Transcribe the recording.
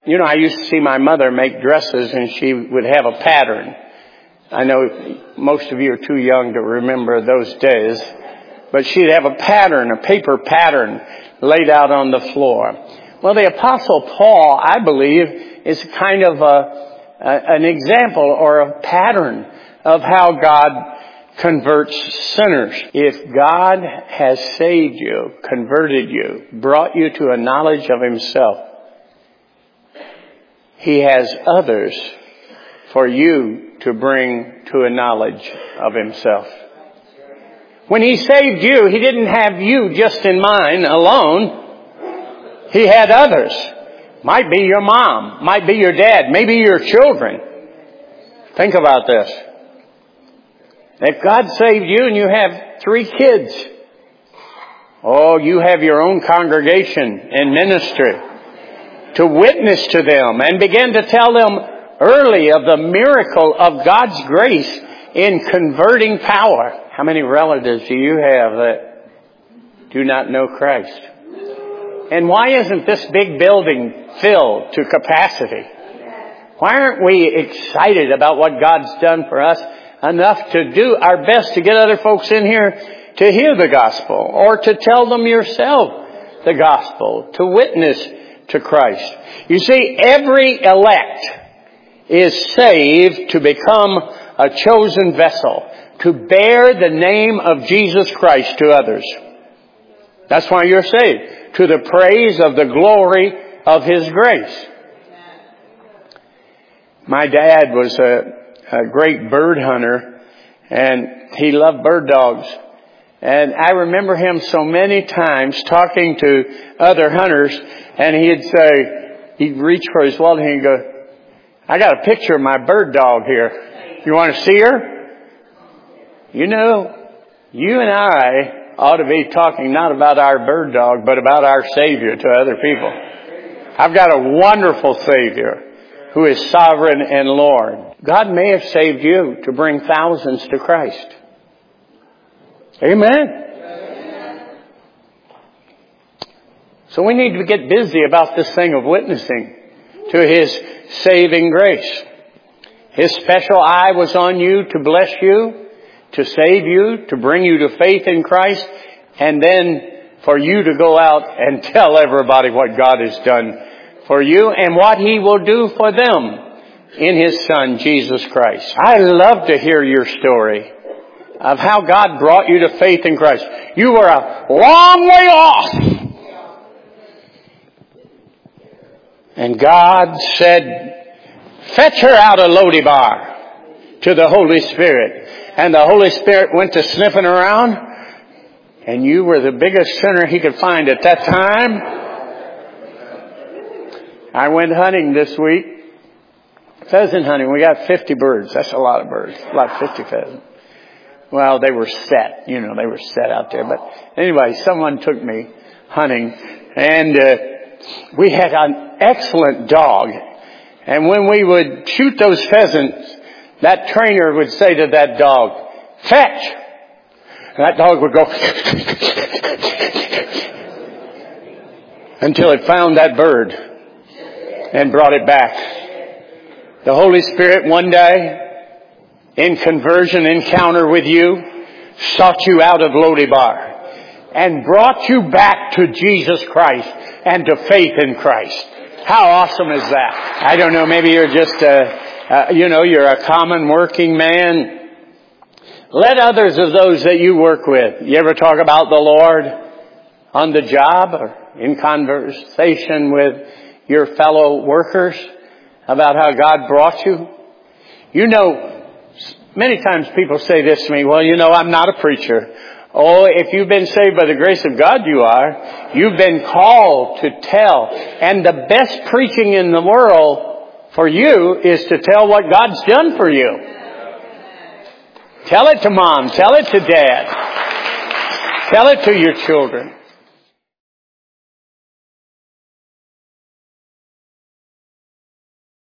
You know, I used to see my mother make dresses, and she would have a pattern. I know most of you are too young to remember those days, but she'd have a pattern, a paper pattern laid out on the floor. Well, the Apostle Paul, I believe, is kind of an example or a pattern of how God converts sinners. If God has saved you, converted you, brought you to a knowledge of Himself, He has others for you to bring to a knowledge of Himself. When He saved you, He didn't have you just in mind alone. He had others. Might be your mom, might be your dad, maybe your children. Think about this. If God saved you and you have 3 kids, you have your own congregation and ministry to witness to them and begin to tell them early of the miracle of God's grace in converting power. How many relatives do you have that do not know Christ? And why isn't this big building filled to capacity? Why aren't we excited about what God's done for us enough to do our best to get other folks in here to hear the gospel or to tell them yourself the gospel, to witness to Christ? You see, every elect is saved to become a chosen vessel, to bear the name of Jesus Christ to others. That's why you're saved, to the praise of the glory of His grace. My dad was a great bird hunter, and he loved bird dogs. And I remember him so many times talking to other hunters, and he'd reach for his wallet and he'd go, "I got a picture of my bird dog here. You want to see her?" You know, you and I ought to be talking not about our bird dog, but about our Savior to other people. I've got a wonderful Savior who is sovereign and Lord. God may have saved you to bring thousands to Christ. Amen. So we need to get busy about this thing of witnessing to His saving grace. His special eye was on you to bless you, to save you, to bring you to faith in Christ, and then for you to go out and tell everybody what God has done for you and what He will do for them in His Son, Jesus Christ. I love to hear your story of how God brought you to faith in Christ. You were a long way off. And God said, "Fetch her out of Lo-debar," to the Holy Spirit. And the Holy Spirit went to sniffing around, and you were the biggest sinner He could find at that time. I went hunting this week. Pheasant hunting. We got 50 birds. That's a lot of birds. About 50 pheasants. Well, they were set. They were set out there. But anyway, someone took me hunting, and we had an excellent dog. And when we would shoot those pheasants, that trainer would say to that dog, "Fetch!" And that dog would go until it found that bird and brought it back. The Holy Spirit one day, in conversion encounter with you, sought you out of Lo-debar and brought you back to Jesus Christ and to faith in Christ. How awesome is that? I don't know, maybe you're just you're a common working man. Let others of those that you work with, you ever talk about the Lord on the job or in conversation with your fellow workers about how God brought you? Many times people say this to me, "Well, I'm not a preacher." Oh, if you've been saved by the grace of God, you are. You've been called to tell. And the best preaching in the world for you is to tell what God's done for you. Tell it to mom. Tell it to dad. Tell it to your children.